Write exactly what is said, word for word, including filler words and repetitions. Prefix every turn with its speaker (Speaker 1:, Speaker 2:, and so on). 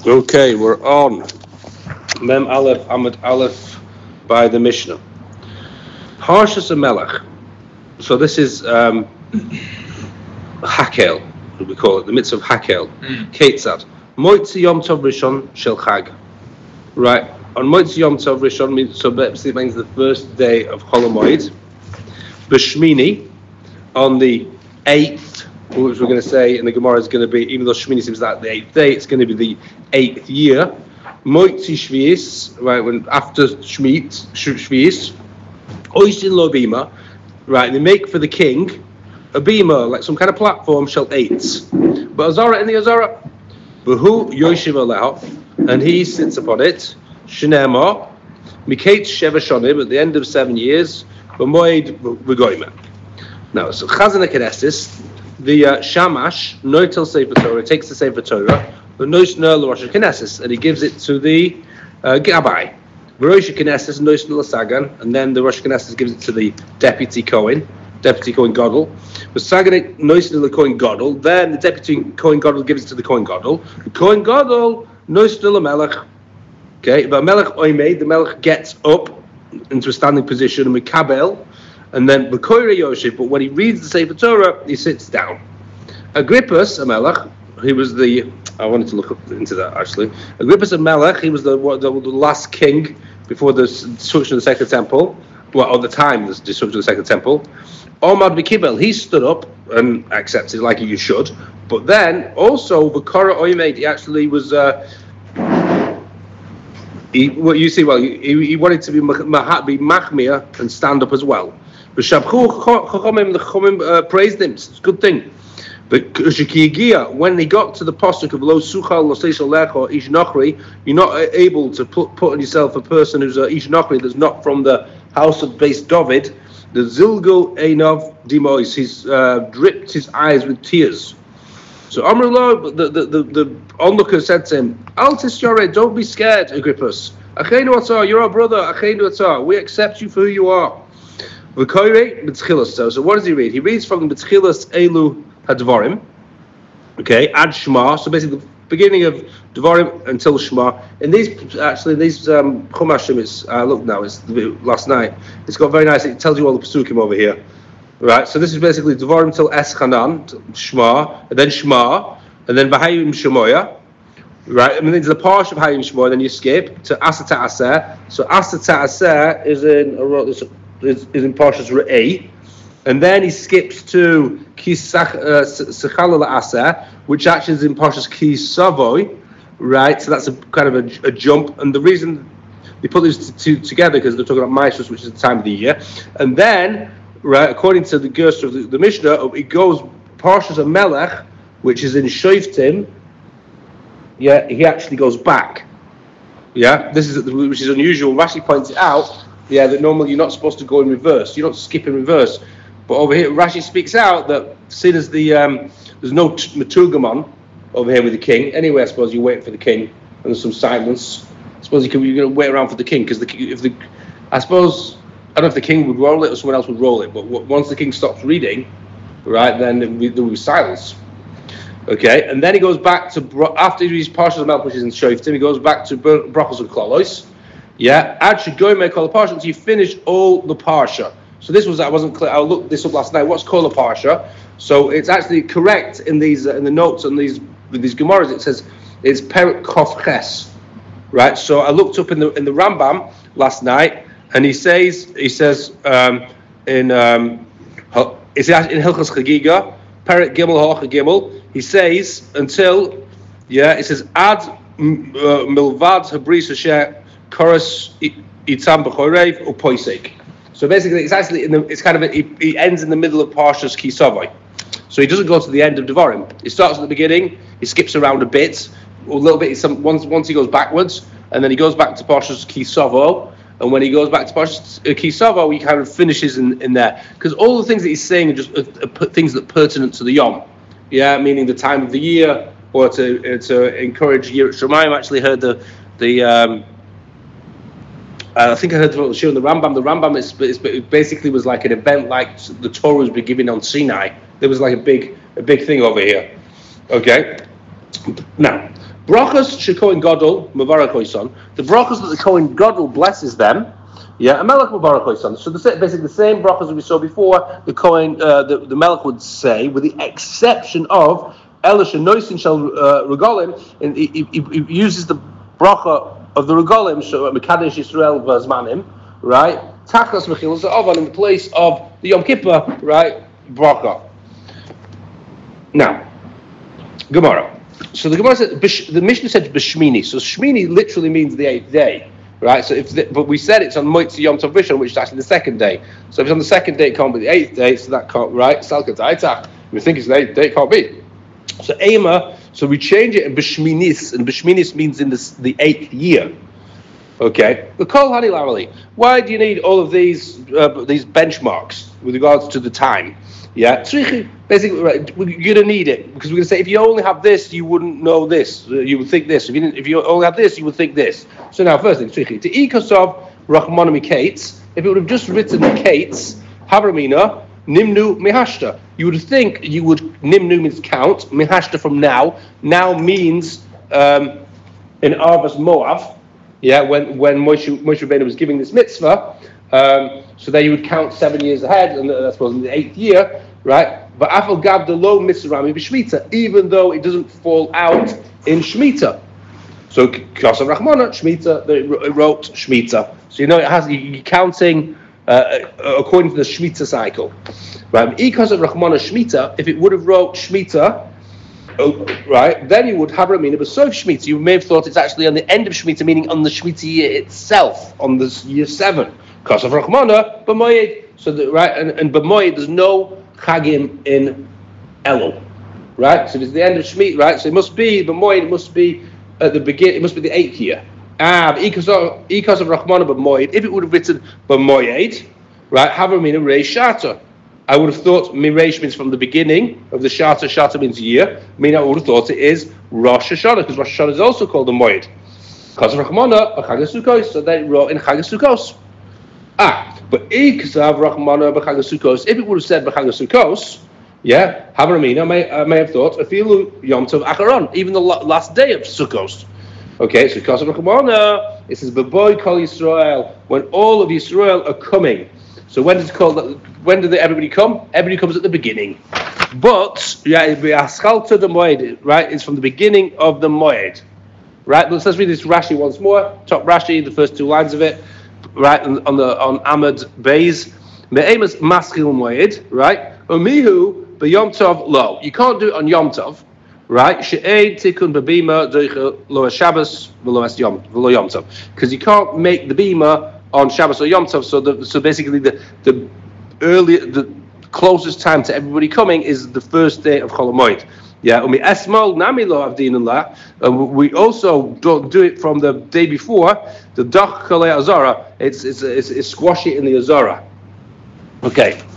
Speaker 1: Okay, we're on Mem Aleph Amud Aleph by the Mishnah. Parshas Melech. So this is um, Hakel, as we call it, the mitzvah of Hakel. Ketzad. Moitzi Yom Tov Rishon Shel Chag. Right, on Moitzi Yom Tov Rishon, means- so basically it means the first day of Chol HaMoed. B'Shmini, on the eighth, which we're going to say in the Gemara is going to be, even though Shmini seems like the eighth day, it's going to be the eighth year. Moitzi Shvius, right, when after Shmit, Shvius, Oishin Lo Bima, right, they make for the king a bima, like some kind of platform, shall eight. But Azara in the Azara, Behu Yoshiv Aleho, and he sits upon it, Shnema, Mikate Sheva Shonim, at the end of seven years, B'moed V'goyma. Now, so Chazan HaKnesses, the uh, Shamash, Noitel Sefer Torah, takes the Sefer Torah, the Noisner Rosh HaKnesses, and he gives it to the uh, Gabbai. Rosh HaKnesses, Noisner Sagan, and then the Rosh HaKnesses gives it to the Deputy Kohen, Deputy Kohen Gadol. But Sagan Noisner Kohen Gadol, then the Deputy Kohen Gadol gives it to the Kohen Gadol. The Kohen Gadol, Noisner Melech. Okay, but Melech Oimed, the Melech gets up into a standing position, and Mikabel, and then B'koire Yoshib, but when he reads the Sefer Torah, he sits down. Agrippus, a Melech, he was the, I wanted to look up into that actually. Agrippus, a Melech, he was the, the, the last king before the destruction of the Second Temple, well, at the time the destruction of the Second Temple. Omad B'kibel, he stood up and accepted like you should, but then also B'kora Oimed, he actually was, uh, he, well, you see, well, he, he wanted to be, be machmir and stand up as well. But Chachamim, the Chachamim uh, praised him. It's a good thing. But when he got to the posuk of Lo Suchal Lo Seishal Lecho Ish Nochri, you're not able to put, put on yourself a person who's a Ish Nochri that's not from the house of base David. The Zilgo Einov Dimois, he's uh, dripped his eyes with tears. So Amrullah, the the the, the onlooker said to him, Al Tisyore, don't be scared, Agrippus. Achenu Atzar, you're our brother. Achenu Atzar, we accept you for who you are. So what does he read? He reads from the B'tchilas Elu Hadvarim, okay, Ad Shema. So basically, the beginning of Dvarim until Shema. And these, actually, these um, Chumashim, it's uh, look now, it's last night. It's got very nice. It tells you all the Pesukim over here, right? So this is basically Dvarim till Eschanan, Shema, and then Shema, and then V'hayim Shemoya. Right, I mean, there's the Parsha of Hayim Shmoya, then you skip to Asa Ta'aseh. So Asa Ta'aseh is in I wrote this. Is, is in Parshas Re'eh, and then he skips to Ki Sechal Aseh, which actually is in Parshas Ki Savoy, right? So that's a kind of a, a jump, and the reason they put these two together because they're talking about Maestros, which is the time of the year, and then, right, according to the Gerster of the, the Mishnah, it goes Parshas of Melech, which is in Shoftim. Yeah, he actually goes back. Yeah, this is which is unusual. Rashi points it out. Yeah, that normally you're not supposed to go in reverse. You don't skip in reverse. But over here, Rashi speaks out that seeing as the um, there's no t- Maturgamon over here with the king. Anyway, I suppose you're waiting for the king, and there's some silence. I suppose you can, you're going to wait around for the king because the if the I suppose I don't know if the king would roll it or someone else would roll it. But w- once the king stops reading, right, then there will be silence. Okay, and then he goes back to bro- after he reads Parshas of Melech, which is in Shoftim, he goes back to Ber- Brachos and Klolos. Yeah, actually go and make all the parsha until you finish all the parsha. So this was I wasn't clear. I looked this up last night. What's called a parsha? So it's actually correct in these uh, in the notes on these with these Gemaras. It says it's Perek Kof Ches, right? So I looked up in the in the Rambam last night, and he says he says um, in um, it's in Hilchos Chagiga Perek Gimel Hocha Gimel. He says until yeah, it says Ad Milvad Habris Hashem. Chorus itam b'chorev or poisek. So basically, it's actually in the, it's kind of a, it, it ends in the middle of Parshas Ki Savoy. So he doesn't go to the end of Devarim. He starts at the beginning. He skips around a bit, a little bit. Some once once he goes backwards, and then he goes back to Parshas Ki Savoy. And when he goes back to Parshas uh, Ki Savoy, he kind of finishes in, in there because all the things that he's saying are just uh, uh, things that are pertinent to the Yom. Yeah, meaning the time of the year, or to uh, to encourage Yirat Shamayim. I actually heard the the. Um, Uh, I think I heard the show in the Rambam. The Rambam is, is it basically was like an event like the Torah was being given on Sinai. There was like a big, a big thing over here. Okay. Now, Brachas shekohen gadol mavarach oison. The brachas that the Kohen Gadol blesses them. Yeah, a melech mavarach oison. So the, basically the same brachas that we saw before. The Kohen, uh, the, the melech would say, with the exception of Elish and Noisin shall regolim, and he, he, he uses the bracha of the regolim, so Mekadesh Yisrael v'azmanim, right? Tachas mechilas ha'avan in the place of the Yom Kippur, right? Bracha. Now, Gemara. So the Gemara said, the Mishnah said B'Shmini. So Shmini literally means the eighth day, right? So if the, but we said it's on Moitzi Yom Tov Rishon, which is actually the second day. So if it's on the second day, it can't be the eighth day. So that can't, right? Salkat Aitach. We think it's the eighth day, it can't be. So Ema, so we change it in B'Shminis, and B'Shminis means in this, the eighth year. Okay. The Kol Hani Lamali. Why do you need all of these uh, these benchmarks with regards to the time? Yeah, basically, right, you're gonna need it because we're gonna say if you only have this, you wouldn't know this. You would think this. If you didn't, if you only had this, you would think this. So now, first thing, to ikosov rachmanami kates. If it would have just written kates, havramina nimnu mihashta. You would think you would nimnu means count. Mihashta from now. Now means um, in Arvas Moav. Yeah, when when Moshe Moshe Rabbeinu was giving this mitzvah. Um, so there you would count seven years ahead, and I suppose in the eighth year, right? But Afal Gav the low Mitzrami b'Shmita, even though it doesn't fall out in Shmita. So Kasav Rachmana Shmita, they wrote Shmita. So you know it has you're counting uh, according to the Shmita cycle, right? Because of Rachmana Shmita, if it would have wrote Shmita, oh, right, then you would have Ramina B'Sof Shmita. You may have thought it's actually on the end of Shmita, meaning on the Shmita year itself, on this year seven. Because of Rachmana, B'Moyed. So the, right, and, and B'Moyed, there's no Chagim in Elul, right? So it's the end of Shmita, right? So it must be B'Moyed. It must be at the begin. It must be the eighth year. Ah, because of Rachmana B'Moyed. If it would have written B'Moyed, right? Havamina Rei Shata. I would have thought Mireish means from the beginning of the Shata. Shata means year. I mean, I would have thought it is Rosh Hashanah because Rosh Hashanah is also called the Moed. Because of Rachmana, Chag HaSukkos. So they wrote in Chag HaSukkos. Ah, but Iksav Rachmana b'Chag HaSukkos. If it would have said b'Chag HaSukkos, yeah, Havramina may I may have thought Afilu Yom Tov Acharon, even the last day of Sukkos. Okay, so because of Rachmana, it says B'Boy Kol Yisrael, when all of Yisrael are coming. So when does it call that? When do they, everybody come? Everybody comes at the beginning. But yeah, it'd be Aschalta the Moed, right? It's from the beginning of the Moed, right? Let's, let's read this Rashi once more. Top Rashi, the first two lines of it. Right on, on the on Ahmed Bays, Me'emas Maskil Moed, right? Umihu b'Yom Tov lo. You can't do it on Yom Tov, right? She'ed tikun b'bima doicha lo Shabbos v'lo es Yom v'lo Yom Tov, because you can't make the bima on Shabbos or Yom Tov. So the, so basically the the early the closest time to everybody coming is the first day of Chol HaMoed. Yeah, umi esmol nami lo avdinullah. We also don't do it from the day before. The doch kalei azara. It's it's it's, it's squash it in the azara. Okay.